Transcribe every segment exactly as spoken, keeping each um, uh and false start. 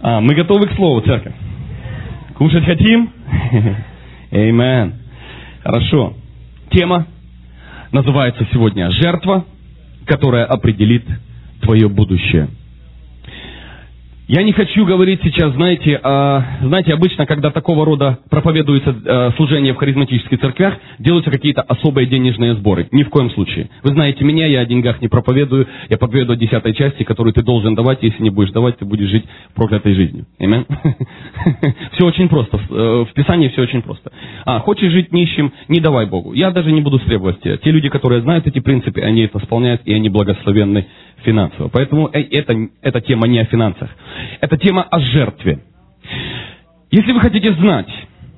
А, мы готовы к слову, церковь? Кушать хотим? Аминь. Хорошо. Тема называется сегодня «Жертва, которая определит твое будущее». Я не хочу говорить сейчас, знаете, а, знаете, обычно, когда такого рода проповедуется а, служение в харизматических церквях, делаются какие-то особые денежные сборы. Ни в коем случае. Вы знаете меня, я о деньгах не проповедую, я проповедую о десятой части, которую ты должен давать, если не будешь давать, ты будешь жить проклятой жизнью. Аминь. Все очень просто. В Писании все очень просто. А, хочешь жить нищим, не давай Богу. Я даже не буду требовать тебя. Те люди, которые знают эти принципы, они это исполняют, и они благословенны финансово. Поэтому это, эта тема не о финансах. Это тема о жертве. Если вы хотите знать,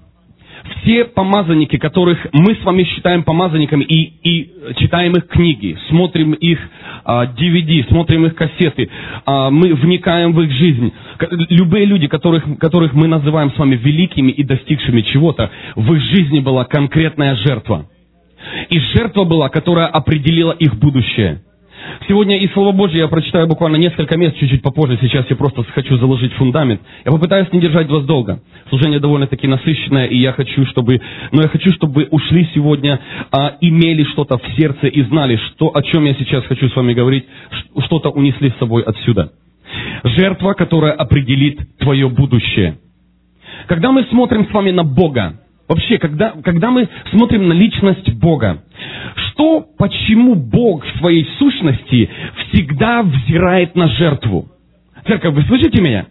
все помазанники, которых мы с вами считаем помазанниками и, и читаем их книги, смотрим их а, ди ви ди, смотрим их кассеты, а, мы вникаем в их жизнь. Любые люди, которых, которых мы называем с вами великими и достигшими чего-то, в их жизни была конкретная жертва. И жертва была, которая определила их будущее. Сегодня из Слова Божьего я прочитаю буквально несколько мест, чуть-чуть попозже. Сейчас я просто хочу заложить фундамент. Я попытаюсь не держать вас долго. Служение довольно-таки насыщенное, и я хочу, чтобы, но я хочу, чтобы вы ушли сегодня, а, имели что-то в сердце и знали, что, о чем я сейчас хочу с вами говорить, что-то унесли с собой отсюда. Жертва, которая определит твое будущее. Когда мы смотрим с вами на Бога, вообще, когда, когда мы смотрим на личность Бога, что, почему Бог в своей сущности всегда взирает на жертву? Церковь, вы слышите меня?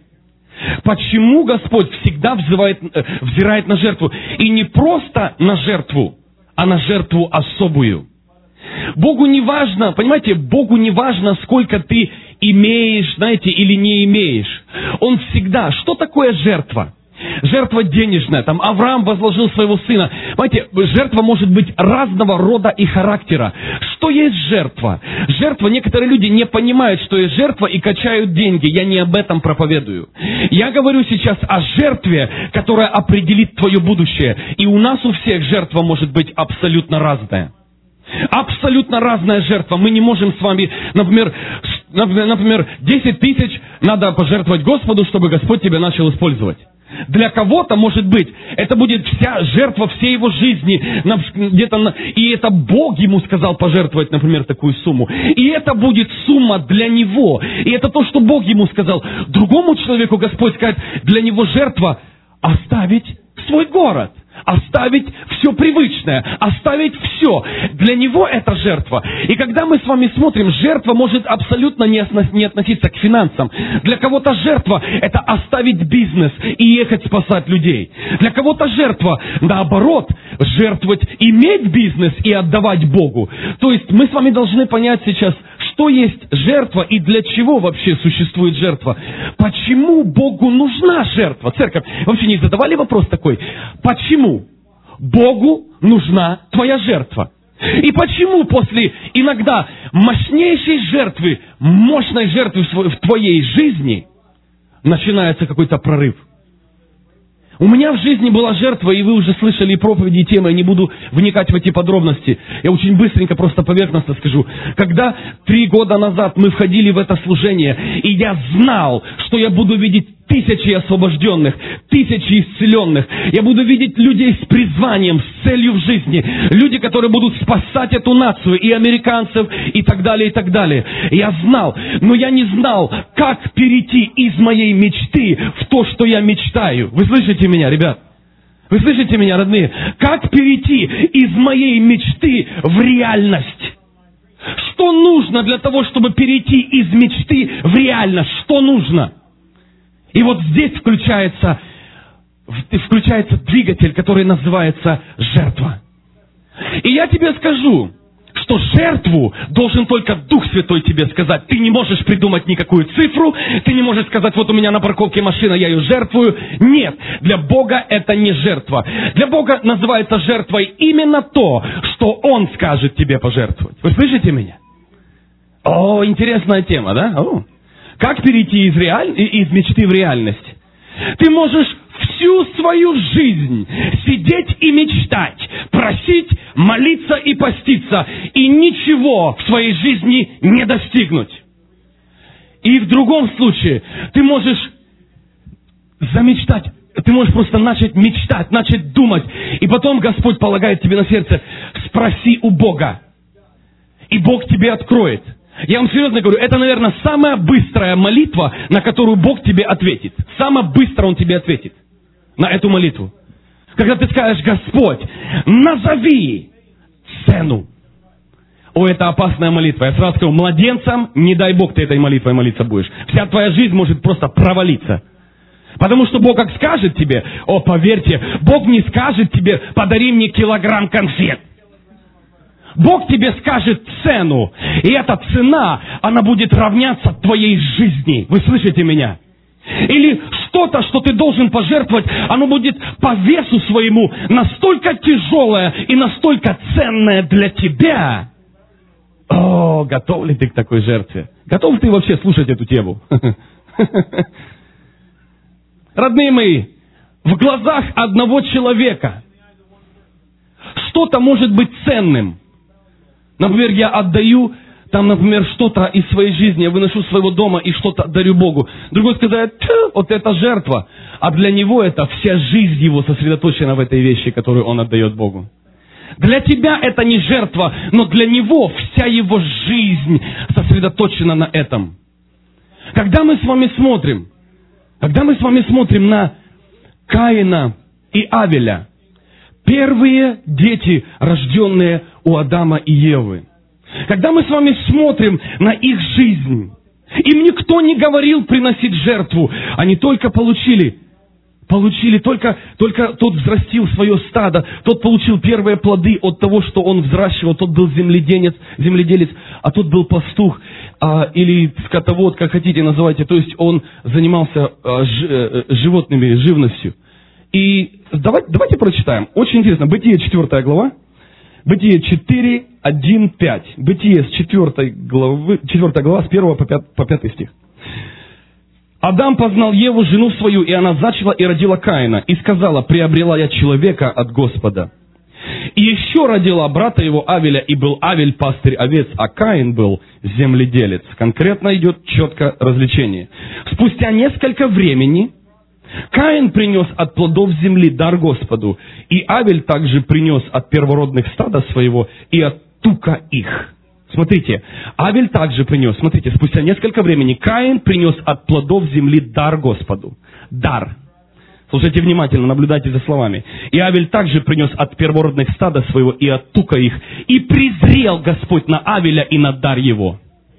Почему Господь всегда взывает, взирает на жертву? И не просто на жертву, а на жертву особую. Богу не важно, понимаете, Богу не важно, сколько ты имеешь, знаете, или не имеешь. Он всегда... Что такое жертва? Жертва денежная, там Авраам возложил своего сына. Понимаете, жертва может быть разного рода и характера. Что есть жертва? Жертва, некоторые люди не понимают, что есть жертва и качают деньги. Я не об этом проповедую. Я говорю сейчас о жертве, которая определит твое будущее. И у нас у всех жертва может быть абсолютно разная. Абсолютно разная жертва. Мы не можем с вами, например, например, десять тысяч надо пожертвовать Господу, чтобы Господь тебя начал использовать. Для кого-то, может быть, это будет вся жертва всей его жизни, где-то, и это Бог ему сказал пожертвовать, например, такую сумму. И это будет сумма для него. И это то, что Бог ему сказал. Другому человеку Господь скажет, для него жертва оставить свой город. Оставить все привычное, оставить все. Для него это жертва. И когда мы с вами смотрим, жертва может абсолютно не относиться к финансам. Для кого-то жертва – это оставить бизнес и ехать спасать людей. Для кого-то жертва, наоборот, жертвовать, иметь бизнес и отдавать Богу. То есть мы с вами должны понять сейчас, что есть жертва и для чего вообще существует жертва. Почему Богу нужна жертва? Церковь, вообще не задавали вопрос такой? Почему Богу нужна твоя жертва? И почему после иногда мощнейшей жертвы, мощной жертвы в твоей жизни начинается какой-то прорыв? У меня в жизни была жертва, и вы уже слышали проповеди и темы, я не буду вникать в эти подробности. Я очень быстренько, просто поверхностно скажу. Когда три года назад мы входили в это служение, и я знал, что я буду видеть тысячи освобожденных, тысячи исцеленных. Я буду видеть людей с призванием, с целью в жизни. Люди, которые будут спасать эту нацию, и американцев, и так далее, и так далее. Я знал, но я не знал, как перейти из моей мечты в то, что я мечтаю. Вы слышите меня, ребят? Вы слышите меня, родные? Как перейти из моей мечты в реальность? Что нужно для того, чтобы перейти из мечты в реальность? Что нужно? И вот здесь включается, включается двигатель, который называется жертва. И я тебе скажу, что жертву должен только Дух Святой тебе сказать. Ты не можешь придумать никакую цифру, ты не можешь сказать, вот у меня на парковке машина, я ее жертвую. Нет, для Бога это не жертва. Для Бога называется жертвой именно то, что Он скажет тебе пожертвовать. Вы слышите меня? О, интересная тема, да? О. Как перейти из, реаль... из мечты в реальность? Ты можешь всю свою жизнь сидеть и мечтать, просить, молиться и поститься, и ничего в своей жизни не достигнуть. И в другом случае ты можешь замечтать. Ты можешь просто начать мечтать, начать думать. И потом Господь полагает тебе на сердце: спроси у Бога. И Бог тебе откроет. Я вам серьезно говорю, это, наверное, самая быстрая молитва, на которую Бог тебе ответит. Самое быстро Он тебе ответит на эту молитву. Когда ты скажешь: Господь, назови цену. О, это опасная молитва. Я сразу скажу, младенцам, не дай Бог ты этой молитвой молиться будешь. Вся твоя жизнь может просто провалиться. Потому что Бог как скажет тебе: о, поверьте, Бог не скажет тебе: подари мне килограмм конфет. Бог тебе скажет цену, и эта цена, она будет равняться твоей жизни. Вы слышите меня? Или что-то, что ты должен пожертвовать, оно будет по весу своему настолько тяжелое и настолько ценное для тебя. О, готов ли ты к такой жертве? Готов ли ты вообще слушать эту тему? Родные мои, в глазах одного человека что-то может быть ценным. Например, я отдаю, там, например, что-то из своей жизни, я выношу своего дома и что-то дарю Богу. Другой сказать: вот это жертва. А для него это вся жизнь его сосредоточена в этой вещи, которую он отдает Богу. Для тебя это не жертва, но для него вся его жизнь сосредоточена на этом. Когда мы с вами смотрим, когда мы с вами смотрим на Каина и Авеля, первые дети, рожденные у Адама и Евы. Когда мы с вами смотрим на их жизнь, им никто не говорил приносить жертву. Они только получили, получили, только, только тот взрастил свое стадо, тот получил первые плоды от того, что он взращивал, тот был земледелец, земледелец, а тот был пастух, а, или скотовод, как хотите называйте. То есть он занимался а, ж, животными, живностью. И давайте, давайте прочитаем. Очень интересно. Бытие четвёртая глава. Бытие четыре, один, пять. Бытие с четвёртой главы, четвёртая глава, с первого по пятый стих. Адам познал Еву, жену свою, и она зачала и родила Каина. И сказала: приобрела я человека от Господа. И еще родила брата его Авеля, и был Авель пастырь овец, а Каин был земледелец. Конкретно идет четкое различение. Спустя несколько времени Каин принес от плодов земли дар Господу, и Авель также принес от первородных стада своего и от тука их. Смотрите, Авель также принес, смотрите, спустя несколько времени Каин принес от плодов земли дар Господу. Дар. Слушайте внимательно, наблюдайте за словами. И Авель также принес от первородных стада своего и от тука их. И презрел Господь на Авеля и на дар его.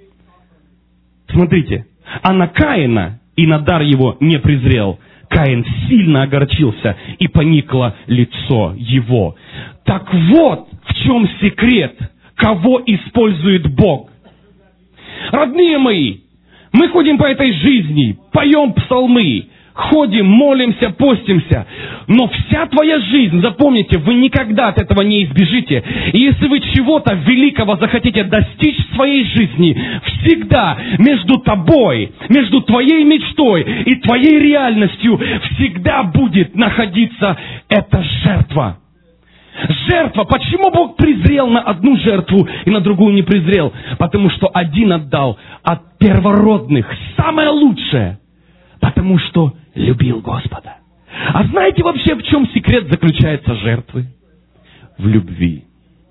Смотрите, а на Каина и на дар его не презрел. Каин сильно огорчился, и поникло лицо его. Так вот, в чем секрет, кого использует Бог. Родные мои, мы ходим по этой жизни, поем псалмы, ходим, молимся, постимся, но вся твоя жизнь, запомните, вы никогда от этого не избежите. И если вы чего-то великого захотите достичь в своей жизни, всегда между тобой, между твоей мечтой и твоей реальностью всегда будет находиться эта жертва. Жертва. Почему Бог презрел на одну жертву и на другую не презрел? Потому что один отдал от первородных самое лучшее, потому что любил Господа. А знаете вообще, в чем секрет заключается жертвы? В любви.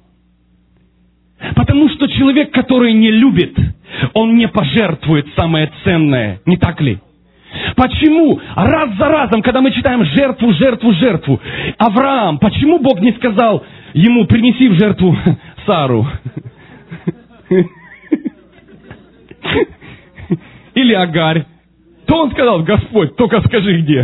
Потому что человек, который не любит, он не пожертвует самое ценное. Не так ли? Почему раз за разом, когда мы читаем жертву, жертву, жертву, Авраам, почему Бог не сказал ему: принеси в жертву Сару? Или Агарь? То он сказал: Господь, только скажи где.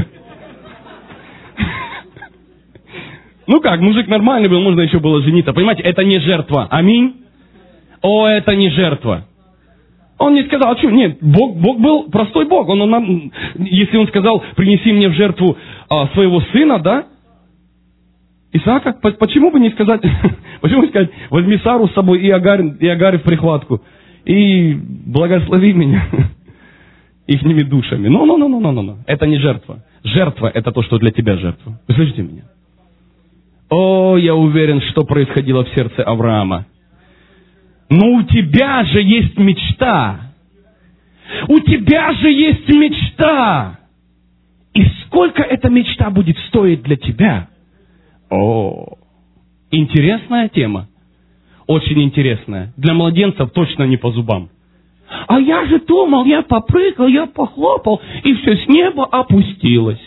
Ну как, мужик нормальный был, можно еще было жениться. Понимаете, это не жертва. Аминь. О, это не жертва. Он не сказал: а что, нет, Бог, Бог был простой Бог. Он, он, если он сказал: принеси мне в жертву а, своего сына, да? Исаака, почему бы не сказать, почему не сказать: возьми Сару с собой и Агарь, и Агарь в прихватку, и благослови меня ихними душами. Ну, ну, ну, ну, ну, ну. Это не жертва. Жертва — это то, что для тебя жертва. Вы слышите меня? О, я уверен, что происходило в сердце Авраама. Но у тебя же есть мечта. У тебя же есть мечта. И сколько сколько эта мечта будет стоить для тебя? О, интересная тема. Очень интересная. Для младенцев точно не по зубам. А я же думал, я попрыгал, я похлопал, и все с неба опустилось.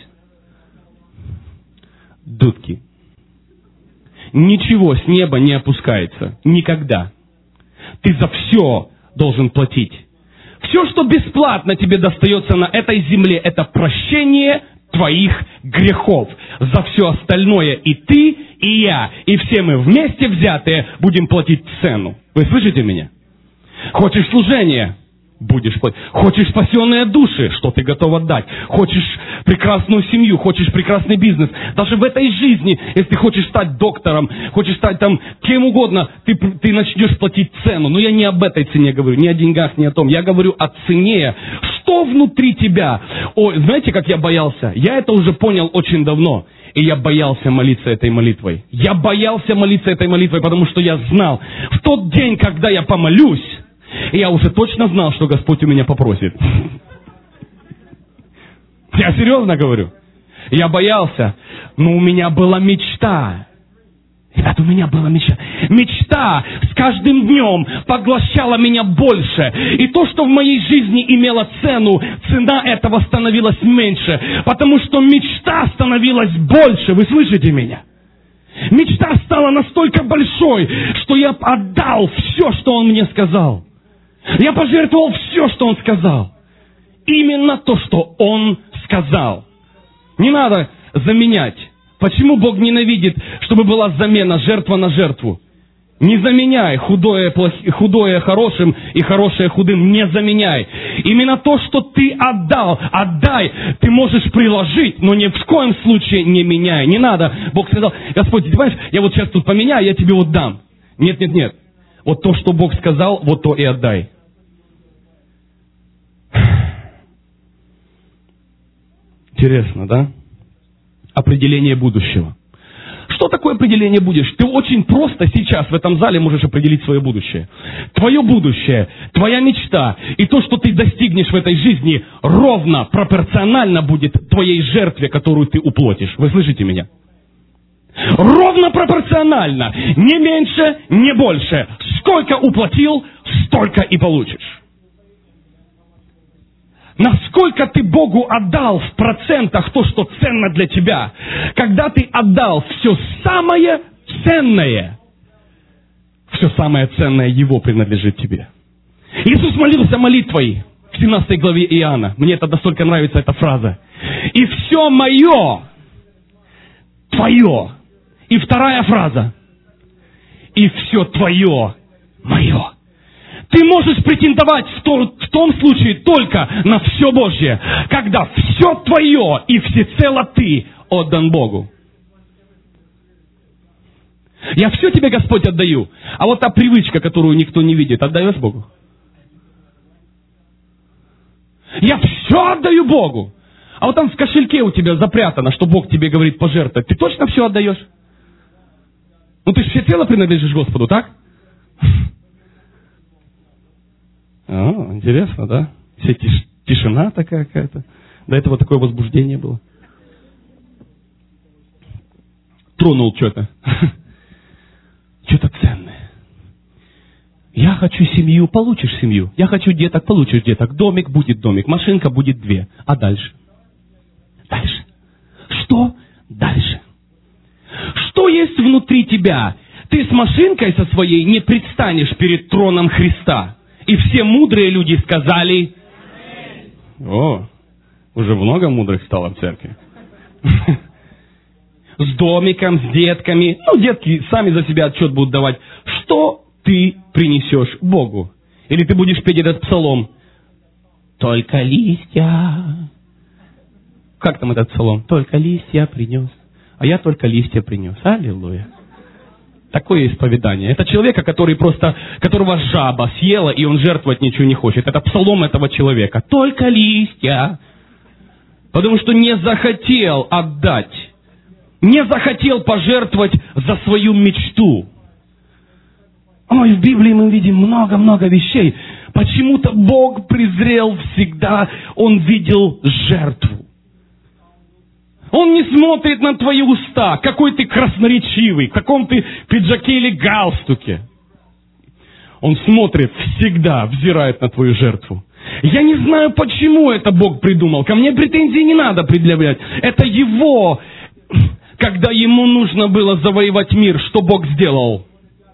Дудки. Ничего с неба не опускается. Никогда. Ты за все должен платить. Все, что бесплатно тебе достается на этой земле, это прощение твоих грехов. За все остальное и ты, и я, и все мы вместе взятые будем платить цену. Вы слышите меня? Хочешь служение? Будешь платить. Хочешь спасенные души? Что ты готов отдать? Хочешь прекрасную семью? Хочешь прекрасный бизнес? Даже в этой жизни, если ты хочешь стать доктором, хочешь стать там кем угодно, ты, ты начнешь платить цену. Но я не об этой цене говорю, не о деньгах, не о том. Я говорю о цене. Что внутри тебя? Ой, знаете, как я боялся? Я это уже понял очень давно. И я боялся молиться этой молитвой. Я боялся молиться этой молитвой, потому что я знал, в тот день, когда я помолюсь, я уже точно знал, что Господь у меня попросит. Я серьезно говорю. Я боялся, но у меня была мечта. Ребята, у меня была мечта. Мечта с каждым днем поглощала меня больше. И то, что в моей жизни имело цену, цена этого становилась меньше. Потому что мечта становилась больше. Вы слышите меня? Мечта стала настолько большой, что я отдал все, что Он мне сказал. Я пожертвовал все, что Он сказал. Именно то, что Он сказал. Не надо заменять. Почему Бог ненавидит, чтобы была замена, жертва на жертву? Не заменяй худое, плохи, худое хорошим и хорошее худым. Не заменяй. Именно то, что ты отдал, отдай. Ты можешь приложить, но ни в коем случае не меняй. Не надо. Бог сказал: Господь, ты понимаешь, я вот сейчас тут поменяю, я тебе вот дам. Нет, нет, нет. Вот то, что Бог сказал, вот то и отдай. Интересно, да? Определение будущего. Что такое определение будущего? Ты очень просто сейчас в этом зале можешь определить свое будущее. Твое будущее, твоя мечта и то, что ты достигнешь в этой жизни, ровно, пропорционально будет твоей жертве, которую ты уплотишь. Вы слышите меня? Ровно пропорционально. Не меньше, не больше. Сколько уплатил, столько и получишь. Насколько ты Богу отдал в процентах то, что ценно для тебя. Когда ты отдал все самое ценное, все самое ценное Его принадлежит тебе. Иисус молился молитвой в семнадцатой главе Иоанна. Мне это настолько нравится, эта фраза. И все мое, твое. И вторая фраза. И все твое, мое. Ты можешь претендовать в том, в том случае только на все Божье, когда все твое и всецело ты отдан Богу. Я все тебе, Господь, отдаю. А вот та привычка, которую никто не видит, отдаешь Богу? Я все отдаю Богу. А вот там в кошельке у тебя запрятано, что Бог тебе говорит пожертвовать. Ты точно все отдаешь? Ну ты же всецело принадлежишь Господу, так? О, интересно, да? Вся тиш, тишина такая какая-то. До этого такое возбуждение было. Тронул что-то. Что-то ценное. Я хочу семью, получишь семью. Я хочу деток, получишь деток. Домик будет домик, машинка будет две. А дальше? Дальше. Что дальше? Что есть внутри тебя? Ты с машинкой со своей не предстанешь перед троном Христа. И все мудрые люди сказали: о, уже много мудрых стало в церкви. С домиком, с детками. Ну, детки сами за себя отчет будут давать. Что ты принесешь Богу? Или ты будешь петь этот псалом? Только листья. Как там этот псалом? Только листья принес. А я только листья принес. Аллилуйя. Такое исповедание. Это человека, который просто, которого жаба съела, и он жертвовать ничего не хочет. Это псалом этого человека. Только листья. Потому что не захотел отдать. Не захотел пожертвовать за свою мечту. Ой, в Библии мы видим много-много вещей. Почему-то Бог презрел всегда. Он видел жертву. Он не смотрит на твои уста, какой ты красноречивый, в каком ты пиджаке или галстуке. Он смотрит всегда, взирает на твою жертву. Я не знаю, почему это Бог придумал. Ко мне претензий не надо предъявлять. Это Его, когда Ему нужно было завоевать мир, что Бог сделал?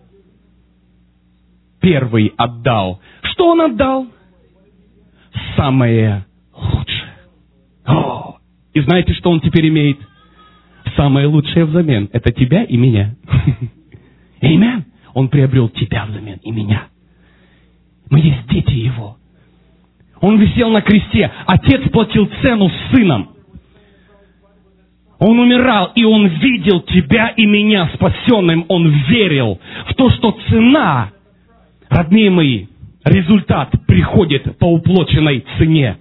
Первый отдал. Что Он отдал? Самое лучшее. О! И знаете, что Он теперь имеет? Самое лучшее взамен. Это тебя и меня. Аминь. Он приобрел тебя взамен и меня. Мы есть дети Его. Он висел на кресте. Отец платил цену с Сыном. Он умирал, и Он видел тебя и меня спасенным. Он верил в то, что цена, родные мои, результат приходит по уплаченной цене.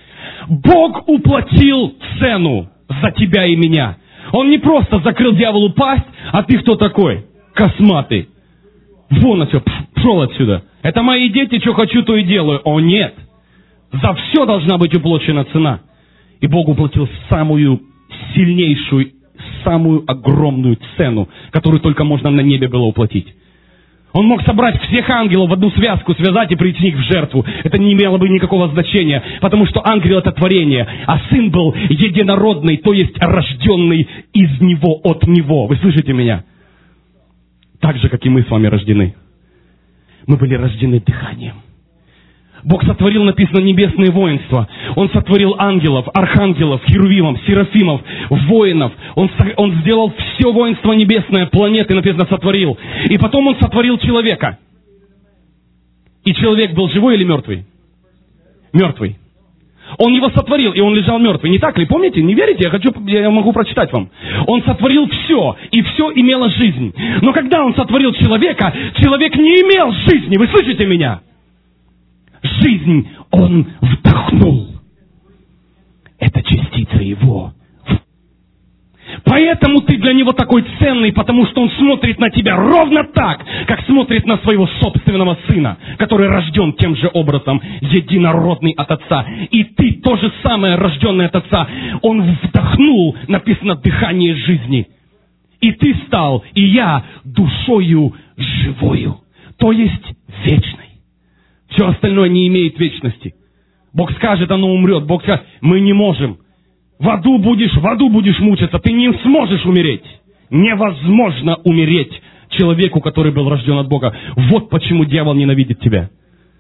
Бог уплатил цену за тебя и меня. Он не просто закрыл дьяволу пасть, а ты кто такой? Косматый. Вон отсюда, пшел отсюда. Это мои дети, что хочу, то и делаю. О, нет. За все должна быть уплачена цена. И Бог уплатил самую сильнейшую, самую огромную цену, которую только можно на небе было уплатить. Он мог собрать всех ангелов в одну связку, связать и прийти их в жертву. Это не имело бы никакого значения, потому что ангел — это творение, а Сын был единородный, то есть рожденный из Него, от Него. Вы слышите меня? Так же, как и мы с вами рождены. Мы были рождены дыханием. Бог сотворил, написано, небесные воинства. Он сотворил ангелов, архангелов, херувимов, серафимов, воинов. Он, он сделал все воинство небесное, планеты, написано, сотворил. И потом Он сотворил человека. И человек был живой или мертвый? Мертвый. Он его сотворил, и он лежал мертвый. Не так ли? Помните? Не верите? Я хочу, я могу прочитать вам. Он сотворил все, и все имело жизнь. Но когда Он сотворил человека, человек не имел жизни. Вы слышите меня? Жизнь Он вдохнул. Это частица Его. Поэтому ты для Него такой ценный, потому что Он смотрит на тебя ровно так, как смотрит на своего собственного Сына, который рожден тем же образом, единородный от Отца. И ты то же самое, рожденный от Отца. Он вдохнул, написано, дыхание жизни. И ты стал, и я, душою живою, то есть вечной. Все остальное не имеет вечности. Бог скажет, оно умрет. Бог скажет, мы не можем. В аду будешь, в аду будешь мучиться. Ты не сможешь умереть. Невозможно умереть человеку, который был рожден от Бога. Вот почему дьявол ненавидит тебя.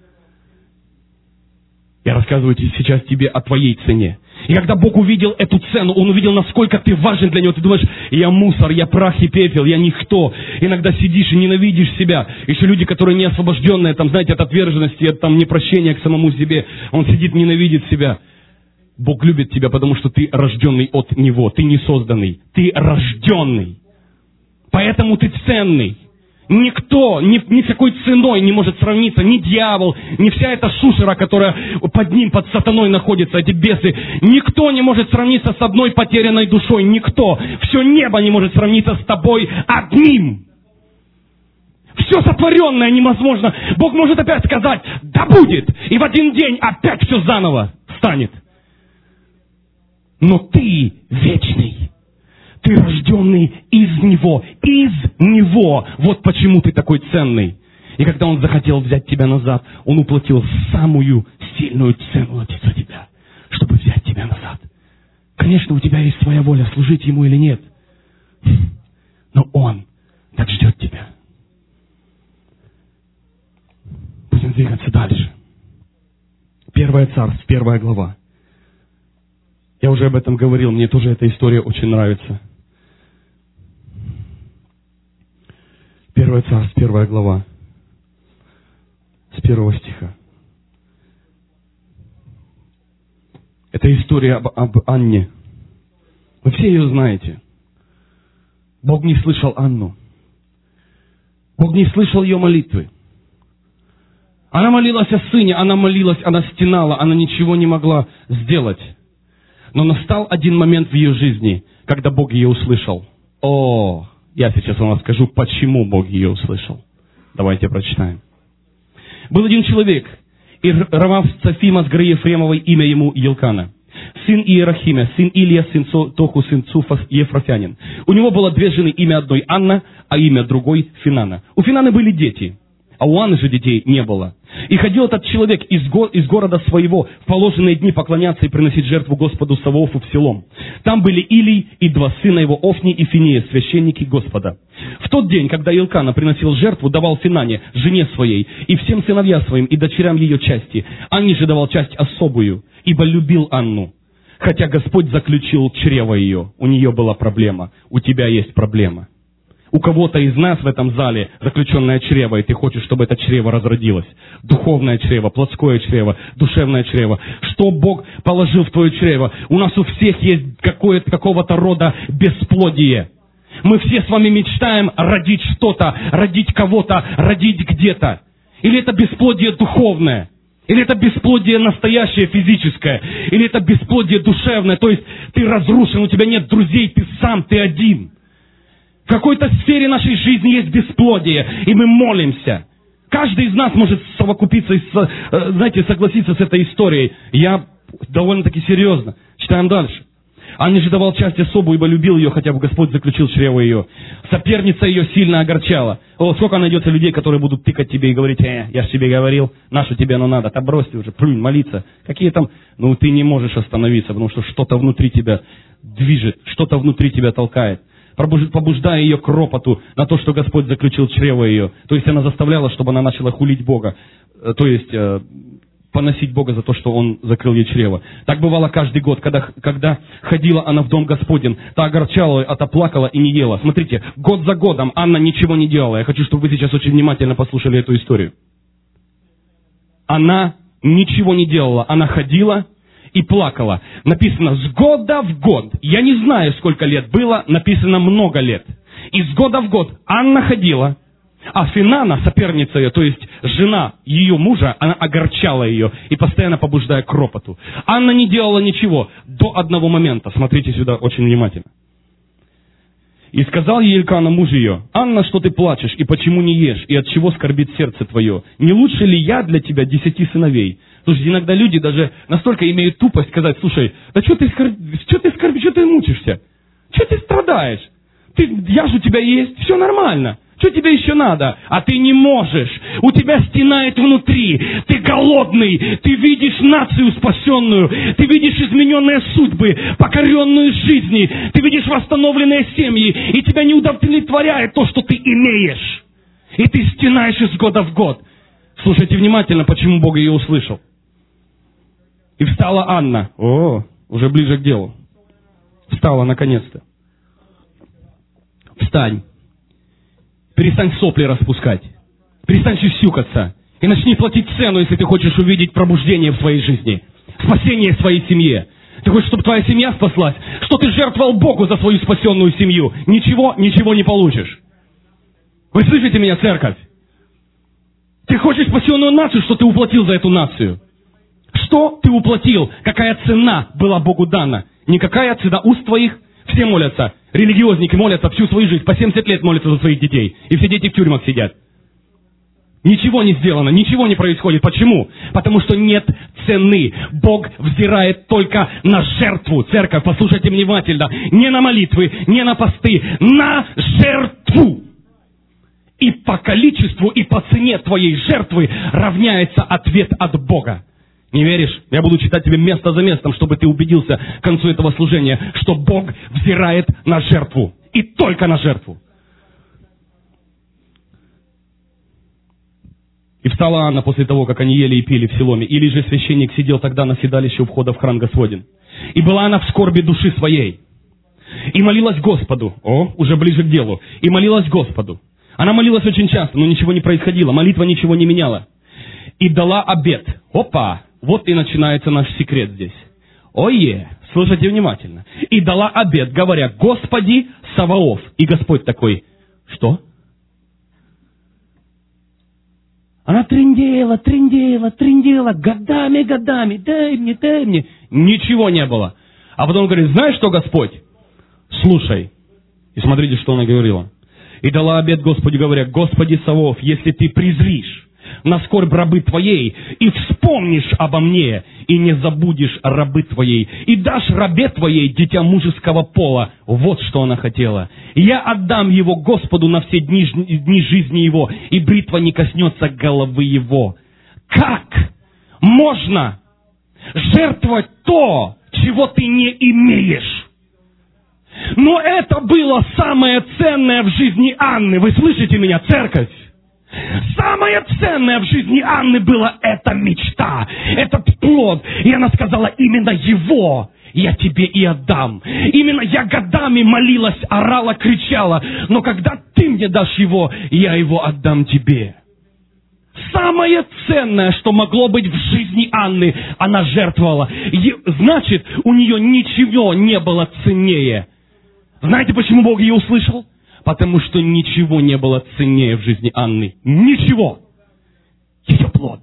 Я рассказываю сейчас тебе о твоей цене. И когда Бог увидел эту цену, Он увидел, насколько ты важен для Него. Ты думаешь, я мусор, я прах и пепел, я никто. Иногда сидишь и ненавидишь себя. Еще люди, которые не освобожденные, там, знаете, от отверженности, от там, непрощения к самому себе. Он сидит, ненавидит себя. Бог любит тебя, потому что ты рожденный от Него. Ты не созданный. Ты рожденный. Поэтому ты ценный. Никто, ни, ни с какой ценой не может сравниться, ни дьявол, ни вся эта шушера, которая под ним, под сатаной находится, эти бесы. Никто не может сравниться с одной потерянной душой. Никто. Все небо не может сравниться с тобой одним. Все сотворенное невозможно. Бог может опять сказать, да будет. И в один день опять все заново станет. Но ты вечный. Ты рожденный из Него. Из Него. Вот почему ты такой ценный. И когда Он захотел взять тебя назад, Он уплатил самую сильную цену за тебя, чтобы взять тебя назад. Конечно, у тебя есть своя воля, служить Ему или нет. Но Он так ждет тебя. Будем двигаться дальше. Первое царство, первая глава. Я уже об этом говорил, мне тоже эта история очень нравится. Первое царство, первая глава. С первого стиха. Это история об, об Анне. Вы все ее знаете. Бог не слышал Анну. Бог не слышал ее молитвы. Она молилась о сыне, она молилась, она стенала, она ничего не могла сделать. Но настал один момент в ее жизни, когда Бог ее услышал. О, я сейчас вам расскажу, почему Бог ее услышал. Давайте прочитаем. Был один человек, и рвав Цофима с горы Ефремовой, имя ему Елкана. сын Иерахима, сын Илья, сын Тоху, сын Цуфа, Ефрофянин. У него было две жены, имя одной Анна, а имя другой Финана. У Финаны были дети, а у Анны же детей не было. И ходил этот человек из, го- из города своего в положенные дни поклоняться и приносить жертву Господу Саваофу в Силом. Там были Илий и два сына его, Офни и Финея, священники Господа. В тот день, когда Илкана приносил жертву, давал Финане, жене своей, и всем сыновьям своим, и дочерям ее части. Анне же давал часть особую, ибо любил Анну. Хотя Господь заключил чрево ее. У нее была проблема. У тебя есть проблема. У кого-то из нас в этом зале заключенное чрево, и ты хочешь, чтобы это чрево разродилось. Духовное чрево, плотское чрево, душевное чрево. Что Бог положил в твое чрево? У нас у всех есть какое-то, какого-то рода бесплодие. Мы все с вами мечтаем родить что-то, родить кого-то, родить где-то. Или это бесплодие духовное, или это бесплодие настоящее, физическое, или это бесплодие душевное, то есть ты разрушен, у тебя нет друзей, ты сам, ты один. В какой-то сфере нашей жизни есть бесплодие, и мы молимся. Каждый из нас может совокупиться и, знаете, согласиться с этой историей. Я довольно-таки серьезно. Читаем дальше. Анне же давал часть особую, ибо любил ее, хотя бы Господь заключил чрево ее. Соперница ее сильно огорчала. О, сколько найдется людей, которые будут тыкать тебе и говорить: э, я же тебе говорил, нашу тебе оно надо, да брось ты уже, плюнь, молиться. Какие там, ну ты не можешь остановиться, потому что что-то внутри тебя движет, что-то внутри тебя толкает. Побуждая ее к ропоту на то, что Господь заключил чрево ее. То есть она заставляла, чтобы она начала хулить Бога. То есть э, поносить Бога за то, что Он закрыл ей чрево. Так бывало каждый год, когда, когда ходила она в дом Господень, та огорчала, а та плакала и не ела. Смотрите, год за годом Анна ничего не делала. Я хочу, чтобы вы сейчас очень внимательно послушали эту историю. Она ничего не делала. Она ходила и плакала. Написано с года в год. Я не знаю, сколько лет было, написано много лет. И с года в год Анна ходила, а Финана, соперница ее, то есть жена ее мужа, она огорчала ее и постоянно побуждая к ропоту. Анна не делала ничего до одного момента. Смотрите сюда очень внимательно. И сказал ей Илкана, муж ее: Анна, что ты плачешь, и почему не ешь, и от чего скорбит сердце твое? Не лучше ли я для тебя десяти сыновей? Слушайте, иногда люди даже настолько имеют тупость сказать: слушай, да что ты скорбишь, что ты скорбишь, что ты мучишься? Что ты страдаешь? Ты, я же у тебя есть, все нормально. Что тебе еще надо? А ты не можешь. У тебя стенает внутри. Ты голодный. Ты видишь нацию спасенную. Ты видишь измененные судьбы, покоренную жизни. Ты видишь восстановленные семьи. И тебя не удовлетворяет то, что ты имеешь. И ты стенаешь из года в год. Слушайте внимательно, почему Бог ее услышал. И встала Анна. О, уже ближе к делу. Встала наконец-то. Встань. Перестань сопли распускать. Перестань сюсюкаться. И начни платить цену, если ты хочешь увидеть пробуждение в своей жизни. Спасение в своей семье. Ты хочешь, чтобы твоя семья спаслась? Что ты жертвовал Богу за свою спасенную семью? Ничего, ничего не получишь. Вы слышите меня, церковь? Ты хочешь спасенную нацию, что ты уплатил за эту нацию? Что ты уплатил? Какая цена была Богу дана? Никакая цена уст твоих. Все молятся. Религиозники молятся всю свою жизнь. По семьдесят лет молятся за своих детей. И все дети в тюрьмах сидят. Ничего не сделано, ничего не происходит. Почему? Потому что нет цены. Бог взирает только на жертву. Церковь, послушайте внимательно. Не на молитвы, не на посты. На жертву. И по количеству, и по цене твоей жертвы равняется ответ от Бога. Не веришь? Я буду читать тебе место за местом, чтобы ты убедился к концу этого служения, что Бог взирает на жертву. И только на жертву. И встала Анна после того, как они ели и пили в Силоме. Или же священник сидел тогда на седалище у входа в храм Господень. И была она в скорби души своей. И молилась Господу. О, уже ближе к делу. И молилась Господу. Она молилась очень часто, но ничего не происходило. Молитва ничего не меняла. И дала обет. Опа! Вот и начинается наш секрет здесь. Ое! Слушайте внимательно. И дала обет, говоря: Господи Саваоф. И Господь такой: что? Она трындела, трындела, трындела, годами, годами. Дай мне, дай мне. Ничего не было. А потом говорит: знаешь что, Господь? Слушай. И смотрите, что она говорила. И дала обет Господи, говоря: Господи Саваоф, если ты презришь на скорбь рабы твоей, и вспомнишь обо мне, и не забудешь рабы твоей, и дашь рабе твоей дитя мужеского пола». Вот что она хотела. «Я отдам его Господу на все дни, дни жизни его, и бритва не коснется головы его». Как можно жертвовать то, чего ты не имеешь? Но это было самое ценное в жизни Анны. Вы слышите меня, церковь? Самое ценное в жизни Анны была эта мечта, этот плод. И она сказала: именно его я тебе и отдам. Именно я годами молилась, орала, кричала, но когда ты мне дашь его, я его отдам тебе. Самое ценное, что могло быть в жизни Анны, она жертвовала. И, значит, у нее ничего не было ценнее. Знаете, почему Бог ее услышал? Потому что ничего не было ценнее в жизни Анны. Ничего. Ее плод.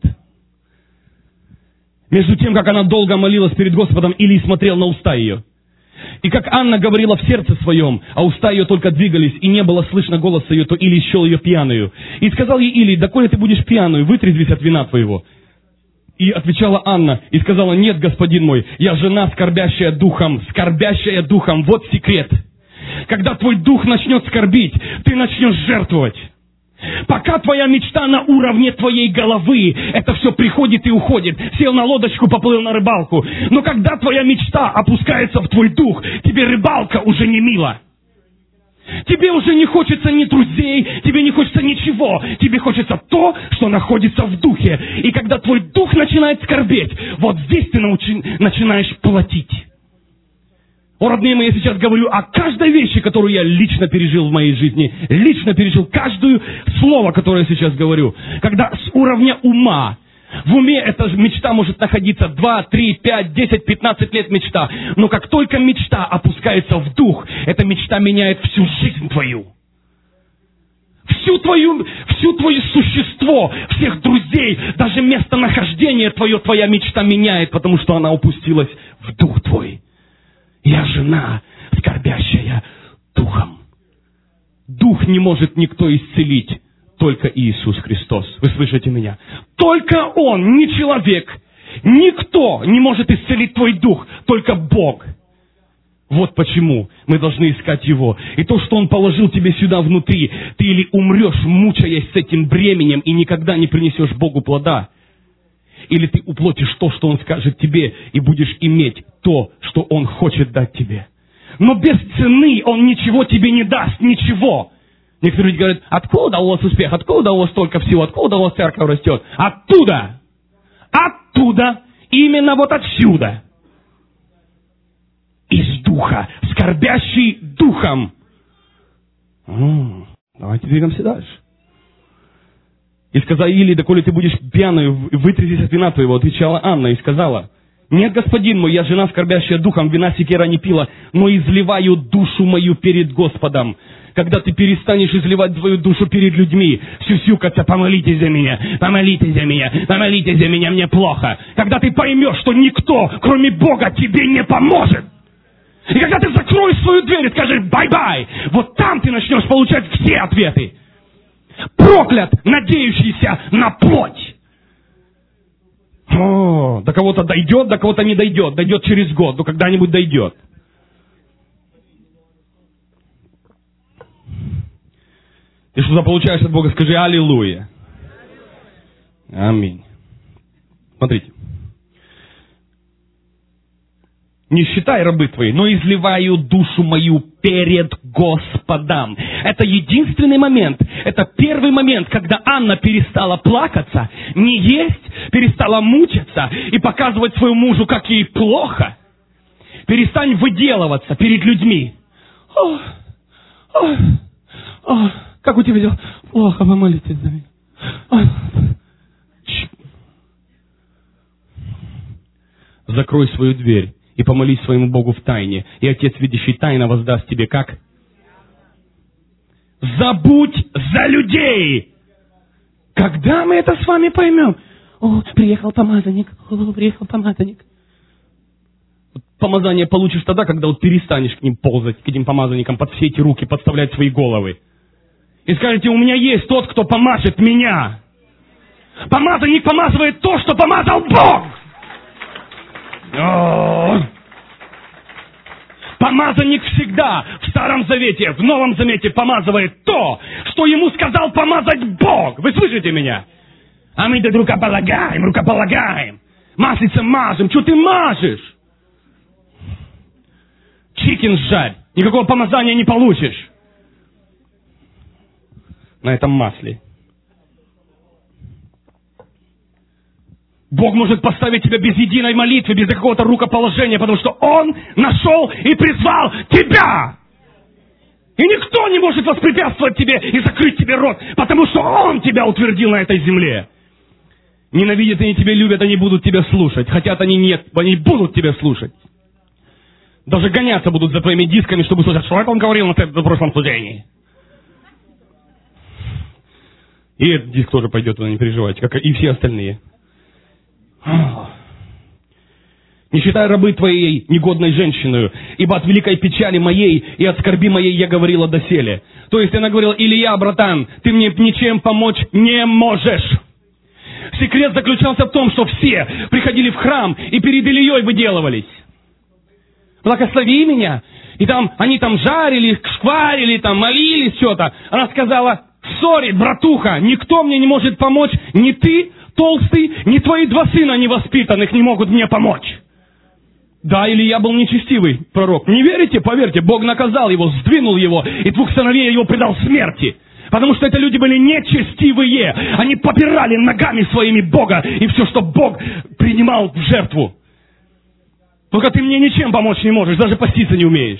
Между тем, как она долго молилась перед Господом, Илий смотрел на уста ее. И как Анна говорила в сердце своем, а уста ее только двигались, и не было слышно голоса ее, то Илий счел ее пьяную. И сказал ей Илий: «Доколе ты будешь пьяную, вытрезвись от вина твоего». И отвечала Анна, и сказала: «Нет, господин мой, я жена, скорбящая духом, скорбящая духом». Вот секрет. Когда твой дух начнет скорбить, ты начнешь жертвовать. Пока твоя мечта на уровне твоей головы, это все приходит и уходит. Сел на лодочку, поплыл на рыбалку. Но когда твоя мечта опускается в твой дух, тебе рыбалка уже не мила. Тебе уже не хочется ни друзей, тебе не хочется ничего. Тебе хочется то, что находится в духе. И когда твой дух начинает скорбеть, вот здесь ты научи, начинаешь платить. О, родные мои, я сейчас говорю о каждой вещи, которую я лично пережил в моей жизни. Лично пережил каждое слово, которое я сейчас говорю. Когда с уровня ума, в уме эта мечта может находиться два, три, пять, десять, пятнадцать лет мечта. Но как только мечта опускается в дух, эта мечта меняет всю жизнь твою. Всю твою, всю твое существо, всех друзей, даже местонахождение твое, твоя мечта меняет, потому что она опустилась в дух твой. Я жена, скорбящая духом. Дух не может никто исцелить, только Иисус Христос. Вы слышите меня? Только Он, не человек. Никто не может исцелить твой дух, только Бог. Вот почему мы должны искать Его. И то, что Он положил тебе сюда внутри, ты или умрешь, мучаясь с этим бременем, и никогда не принесешь Богу плода, или ты уплотишь то, что Он скажет тебе, и будешь иметь то, что Он хочет дать тебе. Но без цены Он ничего тебе не даст, ничего. Некоторые люди говорят: откуда у вас успех, откуда у вас столько всего, откуда у вас церковь растет? Оттуда! Оттуда! Именно вот отсюда! Из духа, скорбящий духом. М-м, давайте двигаемся дальше. И сказал Илий: «Доколе ты будешь пьяной, вытрезвись от вина твоего», отвечала Анна и сказала: «Нет, господин мой, я жена, скорбящая духом, вина секера не пила, но изливаю душу мою перед Господом». Когда ты перестанешь изливать свою душу перед людьми, сюсюкаться: «Помолитесь за меня, помолитесь за меня, помолитесь за меня, мне плохо». Когда ты поймешь, что никто, кроме Бога, тебе не поможет. И когда ты закроешь свою дверь и скажешь: «Бай-бай», вот там ты начнешь получать все ответы. Проклят, надеющийся на плоть. О, до кого-то дойдет, до кого-то не дойдет. Дойдет через год, но когда-нибудь дойдет. Ты что-то получаешь от Бога, скажи аллилуйя. Аминь. Смотрите. «Не считай, рабы твои, но изливаю душу мою перед Господом». Это единственный момент, это первый момент, когда Анна перестала плакаться, не есть, перестала мучиться и показывать своему мужу, как ей плохо. Перестань выделываться перед людьми. О, о, о, как у тебя дела? Плохо, помолитесь за меня. О. Закрой свою дверь и помолись своему Богу в тайне, и Отец, видящий тайно, воздаст тебе как? Забудь за людей! Когда мы это с вами поймем? О, приехал помазанник, о, приехал помазанник. Помазание получишь тогда, когда вот перестанешь к ним ползать, к этим помазанникам, под все эти руки подставлять свои головы. И скажете: у меня есть тот, кто помажет меня. Помазанник помазывает то, что помазал Бог. Помазанник всегда в Старом Завете, в Новом Завете помазывает то, что ему сказал помазать Бог. Вы слышите меня? А мы тут рукополагаем, рукополагаем. Маслица мажем. Что ты мажешь? Чикен сжарь. Никакого помазания не получишь. На этом масле. Бог может поставить тебя без единой молитвы, без какого-то рукоположения, потому что Он нашел и призвал тебя. И никто не может воспрепятствовать тебе и закрыть тебе рот, потому что Он тебя утвердил на этой земле. Ненавидят они тебя, любят, они будут тебя слушать. Хотят они нет, они будут тебя слушать. Даже гоняться будут за твоими дисками, чтобы слушать, что это он говорил на прошлом служении. И этот диск тоже пойдет туда, не переживайте, как и все остальные. Не считай рабы твоей негодной женщиною, ибо от великой печали моей и от скорби моей я говорила доселе. То есть она говорила: Илья, братан, ты мне ничем помочь не можешь. Секрет заключался в том, что все приходили в храм и перед Ильей выделывались. Благослови меня. И там, они там жарили, шкварили, там молились, что-то. Она сказала: сори, братуха, никто мне не может помочь, ни ты, толстый, ни твои два сына невоспитанных не могут мне помочь. Да, Илья был нечестивый пророк. Не верите? Поверьте, Бог наказал его, сдвинул его, и двух сыновей его предал смерти. Потому что это люди были нечестивые. Они попирали ногами своими Бога, и все, что Бог принимал в жертву. Только ты мне ничем помочь не можешь, даже поститься не умеешь.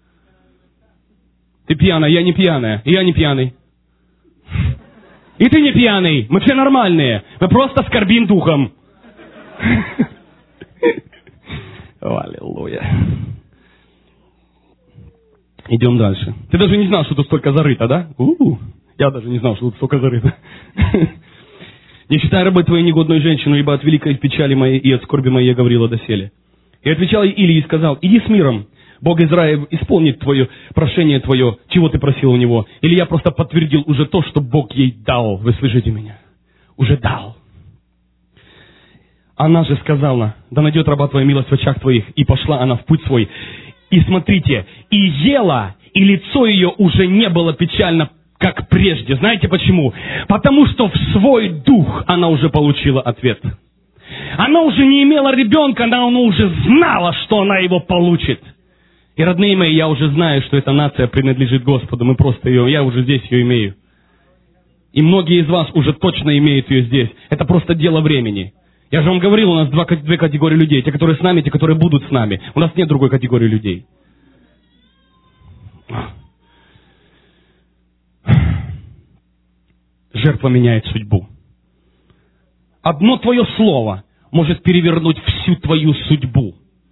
Ты пьяная, я не пьяная, и я не пьяный. И ты не пьяный, мы все нормальные, мы просто скорбим духом. Аллилуйя. Идем дальше. Ты даже не знал, что тут столько зарыто, да? У-у-у. Я даже не знал, что тут столько зарыто. Не считай рабы твоей негодную женщину, ибо от великой печали моей и от скорби моей я говорила доселе. И отвечал Илия и сказал: иди с миром, Бог Израилев исполнит твое прошение твое, чего ты просил у него. Илья просто подтвердил уже то, что Бог ей дал. Вы слышите меня? Уже дал. Она же сказала: да найдет раба твоя милость в очах твоих. И пошла она в путь свой. И смотрите, и ела, и лицо ее уже не было печально, как прежде. Знаете почему? Потому что в свой дух она уже получила ответ. Она уже не имела ребенка, она уже знала, что она его получит. И, родные мои, я уже знаю, что эта нация принадлежит Господу. Мы просто ее, я уже здесь ее имею. И многие из вас уже точно имеют ее здесь. Это просто дело времени. Я же вам говорил, у нас два, две категории людей. Те, которые с нами, те, которые будут с нами. У нас нет другой категории людей. Жертва меняет судьбу. Одно твое слово может перевернуть всю твою судьбу.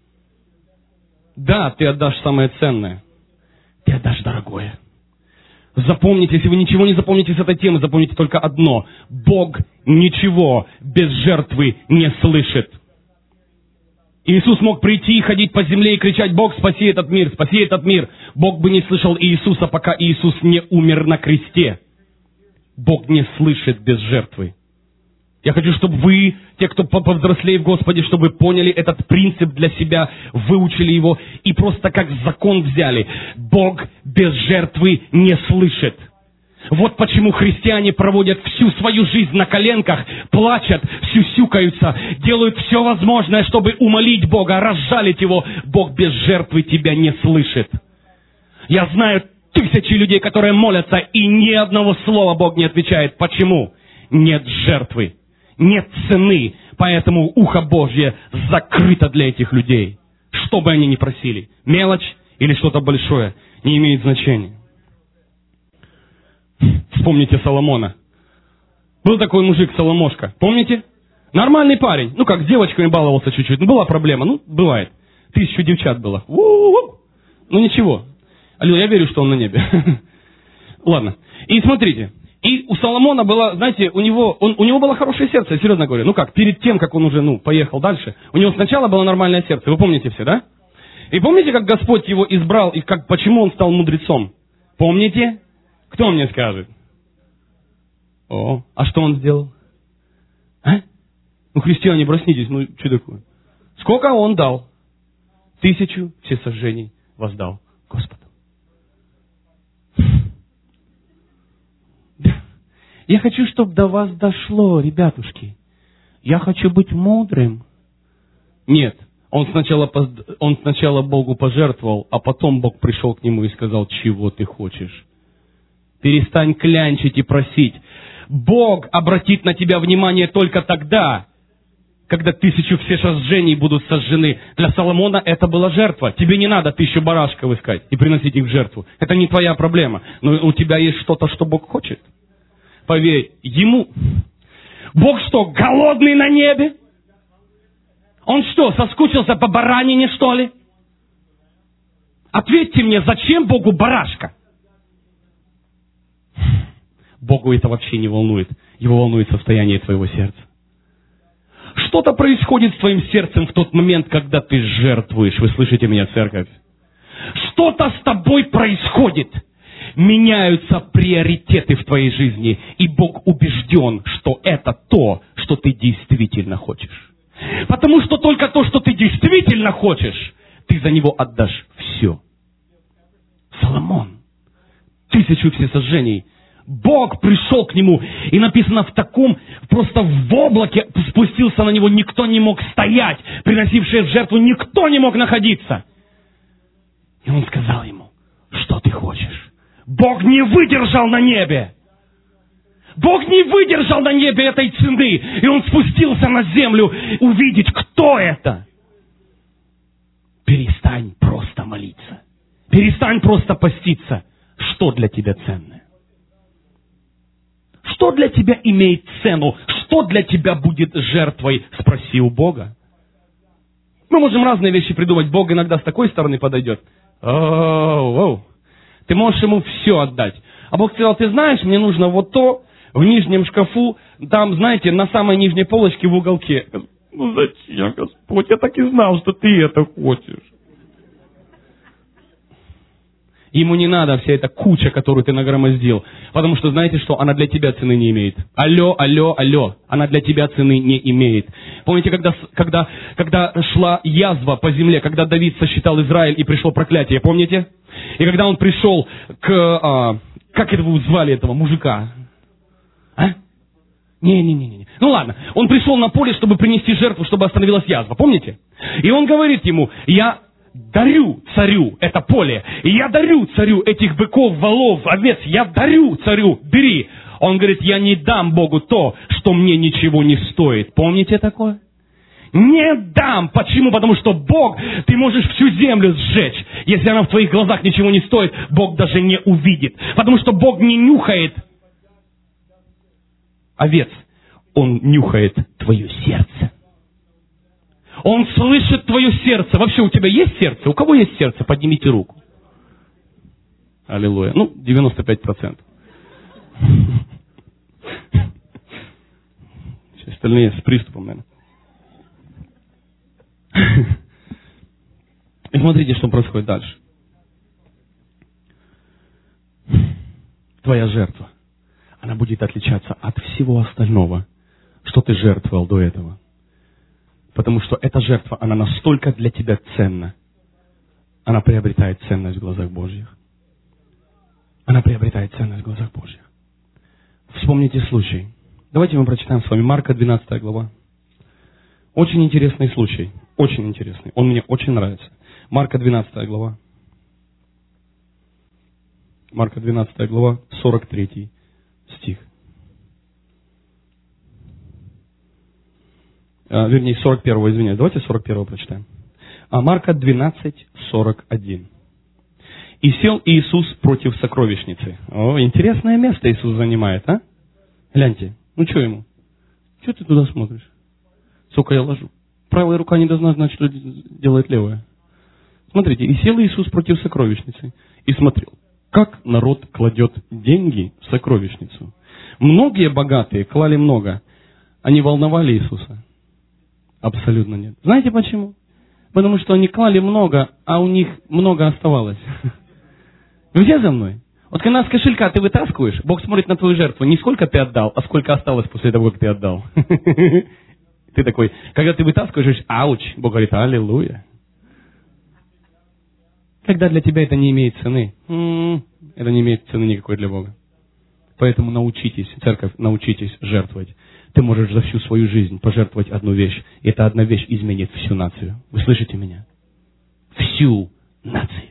Да, ты отдашь самое ценное. Ты отдашь дорогое. Запомните, если вы ничего не запомните с этой темы, запомните только одно. Бог ничего без жертвы не слышит. Иисус мог прийти и ходить по земле и кричать: Бог, спаси этот мир, спаси этот мир. Бог бы не слышал Иисуса, пока Иисус не умер на кресте. Бог не слышит без жертвы. Я хочу, чтобы вы, те, кто повзрослее в Господе, чтобы поняли этот принцип для себя, выучили его и просто как закон взяли. Бог без жертвы не слышит. Вот почему христиане проводят всю свою жизнь на коленках, плачут, сюсюкаются, делают все возможное, чтобы умолить Бога, разжалить Его. Бог без жертвы тебя не слышит. Я знаю тысячи людей, которые молятся, и ни одного слова Бог не отвечает. Почему? Нет жертвы. Нет цены, поэтому ухо Божье закрыто для этих людей. Что бы они ни просили, мелочь или что-то большое, не имеет значения. Вспомните Соломона. Был такой мужик Соломошка, помните? Нормальный парень, ну как, с девочками баловался чуть-чуть, ну была проблема, ну бывает. Тысячу девчат было. У-у-у. Ну ничего. Алло, я верю, что он на небе. Ладно, и смотрите. И у Соломона было, знаете, у него, он, у него было хорошее сердце, я серьезно говорю. Ну как, перед тем, как он уже, ну, поехал дальше, у него сначала было нормальное сердце. Вы помните все, да? И помните, как Господь его избрал, и как, почему он стал мудрецом? Помните? Кто мне скажет? О, а что он сделал? Ну, христиане, проснитесь, ну, что такое? Сколько он дал? Тысячу всесожжений воздал Господу. Я хочу, чтобы до вас дошло, ребятушки. Я хочу быть мудрым. Нет, он сначала, он сначала Богу пожертвовал, а потом Бог пришел к нему и сказал, чего ты хочешь. Перестань клянчить и просить. Бог обратит на тебя внимание только тогда, когда тысячу всесожжений будут сожжены. Для Соломона это была жертва. Тебе не надо тысячу барашков искать и приносить их в жертву. Это не твоя проблема. Но у тебя есть что-то, что Бог хочет. Поверь, ему... Бог что, голодный на небе? Он что, соскучился по баранине, что ли? Ответьте мне, зачем Богу барашка? Богу это вообще не волнует. Его волнует состояние твоего сердца. Что-то происходит с твоим сердцем в тот момент, когда ты жертвуешь. Вы слышите меня, церковь? Что-то с тобой происходит. Меняются приоритеты в твоей жизни. И Бог убежден, что это то, что ты действительно хочешь. Потому что только то, что ты действительно хочешь, ты за него отдашь все. Соломон. Тысячу всесожжений. Бог пришел к нему, и написано в таком, просто в облаке спустился на него, никто не мог стоять, приносивший в жертву, никто не мог находиться. И он сказал ему, что ты хочешь? Бог не выдержал на небе. Бог не выдержал на небе этой цены, и он спустился на землю увидеть, кто это. Перестань просто молиться. Перестань просто поститься. Что для тебя ценное? Что для тебя имеет цену? Что для тебя будет жертвой? Спроси у Бога. Мы можем разные вещи придумать. Бог иногда с такой стороны подойдет. Оу, оу. Ты можешь ему все отдать. А Бог сказал, ты знаешь, мне нужно вот то в нижнем шкафу, там, знаете, на самой нижней полочке в уголке. Ну зачем, Господь? Я так и знал, что ты это хочешь. Ему не надо вся эта куча, которую ты нагромоздил. Потому что знаете что? Она для тебя цены не имеет. Алло, алло, алло. Она для тебя цены не имеет. Помните, когда, когда, когда шла язва по земле, когда Давид сосчитал Израиль и пришло проклятие, помните? И когда он пришел к... А, как это вы звали этого мужика? А? Не-не-не. Ну ладно. Он пришел на поле, чтобы принести жертву, чтобы остановилась язва. Помните? И он говорит ему, я... дарю царю это поле, и я дарю царю этих быков, волов, овец, я дарю царю, бери. Он говорит, я не дам Богу то, что мне ничего не стоит. Помните такое? Не дам. Почему? Потому что Бог, ты можешь всю землю сжечь. Если она в твоих глазах ничего не стоит, Бог даже не увидит. Потому что Бог не нюхает овец. Он нюхает твое сердце. Он слышит твое сердце. Вообще, у тебя есть сердце? У кого есть сердце? Поднимите руку. Аллилуйя. Ну, девяносто пять процентов. Все остальные с приступом, наверное. И смотрите, что происходит дальше. Твоя жертва, она будет отличаться от всего остального, что ты жертвовал до этого. Потому что эта жертва, она настолько для тебя ценна. Она приобретает ценность в глазах Божьих. Она приобретает ценность в глазах Божьих. Вспомните случай. Давайте мы прочитаем с вами Марка двенадцатая глава. Очень интересный случай. Очень интересный. Он мне очень нравится. Марка двенадцатая глава. Марка двенадцатая глава, сорок третий стих. А, вернее, сорок первого, извиняюсь. Давайте сорок первого прочитаем. А Марка двенадцать, сорок один. «И сел Иисус против сокровищницы». О, интересное место Иисус занимает, а? Гляньте. Ну, что ему? Что ты туда смотришь? Сколько я ложу? Правая рука не должна знать, что делает левая. Смотрите. «И сел Иисус против сокровищницы и смотрел, как народ кладет деньги в сокровищницу. Многие богатые клали много. Они волновали Иисуса? Абсолютно нет. Знаете почему? Потому что они клали много, а у них много оставалось. Вы где за мной? Вот когда с кошелька ты вытаскиваешь, Бог смотрит на твою жертву. Не сколько ты отдал, а сколько осталось после того, как ты отдал. Ты такой, когда ты вытаскиваешь, ауч, Бог говорит, аллилуйя. Когда для тебя это не имеет цены, м-м, это не имеет цены никакой для Бога. Поэтому научитесь, церковь, научитесь жертвовать. Ты можешь за всю свою жизнь пожертвовать одну вещь, и эта одна вещь изменит всю нацию. Вы слышите меня? Всю нацию.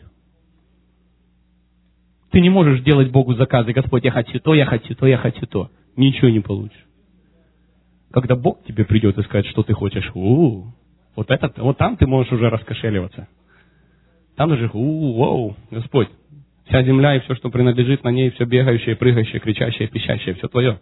Ты не можешь делать Богу заказы, Господь, я хочу то, я хочу то, я хочу то. Ничего не получишь. Когда Бог тебе придет и скажет, что ты хочешь, у-у, вот, это, вот там ты можешь уже раскошеливаться. Там даже, у-у, Господь, вся земля и все, что принадлежит на ней, все бегающее, прыгающее, кричащее, пищащее, все твое.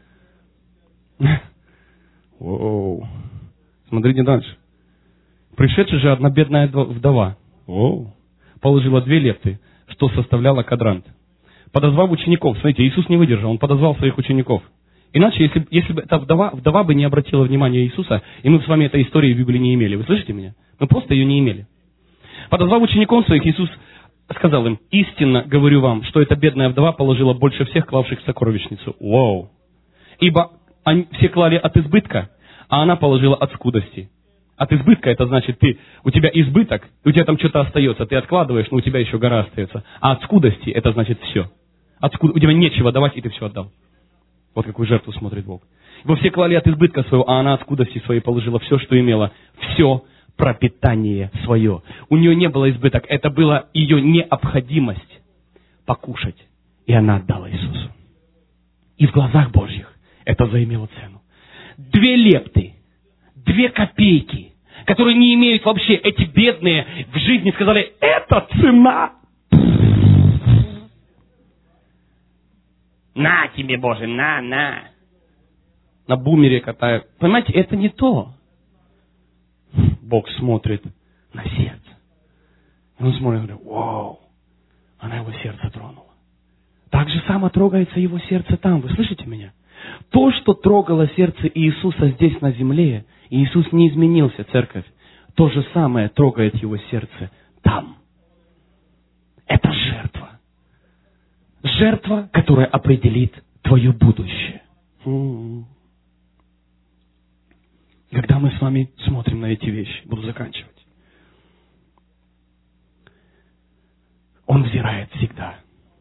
Оу. Смотрите дальше. Пришедшая же одна бедная вдова, оу, положила две лепты, что составляло квадрант. Подозвав учеников, смотрите, Иисус не выдержал, Он подозвал своих учеников. Иначе, если, если бы эта вдова, вдова бы не обратила внимания Иисуса, и мы с вами этой истории в Библии не имели. Вы слышите меня? Мы просто ее не имели. Подозвав учеников своих, Иисус сказал им, истинно говорю вам, что эта бедная вдова положила больше всех клавших в сокровищницу. Вау! Ибо они все клали от избытка, а она положила от скудости. От избытка это значит, ты, у тебя избыток, у тебя там что-то остается, ты откладываешь, но у тебя еще гора остается. А от скудости это значит все. От скуд... У тебя нечего давать, и ты все отдал. Вот какую жертву смотрит Бог. Ибо все клали от избытка своего, а она от скудости своей положила все, что имела. Все пропитание свое. У нее не было избыток, это была ее необходимость покушать. И она отдала Иисусу. И в глазах Божьих это заимело цену. Две лепты, две копейки, которые не имеют вообще, эти бедные в жизни сказали, это цена. На тебе, Боже, на, на. На бумере катаю. Понимаете, это не то. Бог смотрит на сердце. И Он смотрит и говорит, вау, она его сердце тронула. Так же само трогается его сердце там. Вы слышите меня? То, что трогало сердце Иисуса здесь на земле, Иисус не изменился, церковь. То же самое трогает его сердце там. Это жертва. Жертва, которая определит твое будущее. Когда мы с вами смотрим на эти вещи, буду заканчивать. Он взирает всегда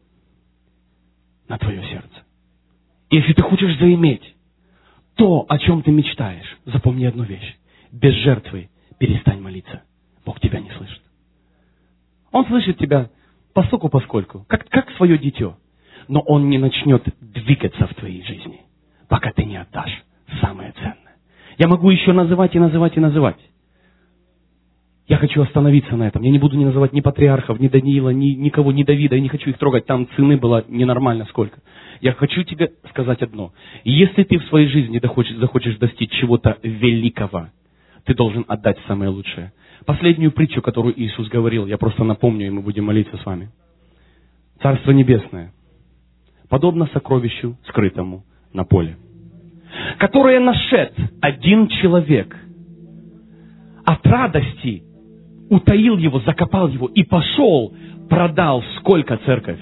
на твое сердце. Если ты хочешь заиметь то, о чем ты мечтаешь, запомни одну вещь. Без жертвы перестань молиться. Бог тебя не слышит. Он слышит тебя поскольку поскольку, как, как свое дитё. Но Он не начнет двигаться в твоей жизни, пока ты не отдашь самое ценное. Я могу еще называть и называть и называть. Я хочу остановиться на этом. Я не буду не называть ни патриархов, ни Даниила, ни никого, ни Давида. Я не хочу их трогать. Там цены было ненормально сколько. Я хочу тебе сказать одно. Если ты в своей жизни захочешь, захочешь достичь чего-то великого, ты должен отдать самое лучшее. Последнюю притчу, которую Иисус говорил, я просто напомню, и мы будем молиться с вами. Царство Небесное подобно сокровищу, скрытому на поле, которое нашед один человек, от радости утаил его, закопал его и пошел, продал сколько, церковь?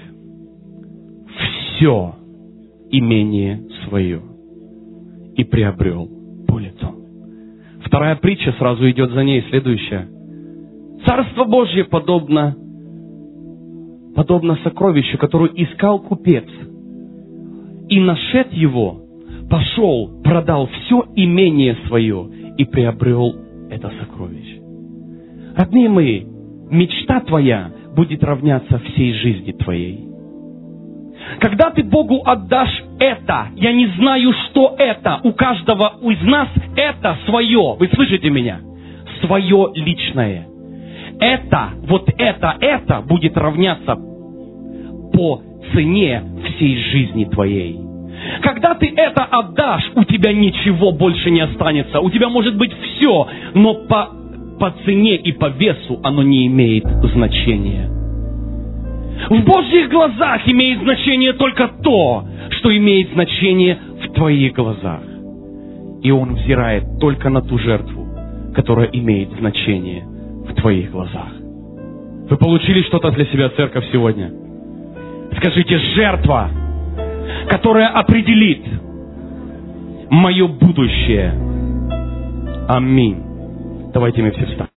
Все имение свое и приобрел поле то. Вторая притча сразу идет за ней, следующая. Царство Божье подобно, подобно сокровищу, которое искал купец, и нашед его, пошел, продал все имение свое и приобрел это сокровище. Родные мои, мечта твоя будет равняться всей жизни твоей. Когда ты Богу отдашь это, я не знаю, что это, у каждого из нас это свое, вы слышите меня? Свое личное. Это, вот это, это будет равняться по цене всей жизни твоей. Когда ты это отдашь, у тебя ничего больше не останется. У тебя может быть все, но по, по цене и по весу оно не имеет значения. В Божьих глазах имеет значение только то, что имеет значение в твоих глазах. И Он взирает только на ту жертву, которая имеет значение в твоих глазах. Вы получили что-то для себя, церковь, сегодня? Скажите, жертва, которая определит мое будущее. Аминь. Давайте мы все встанем.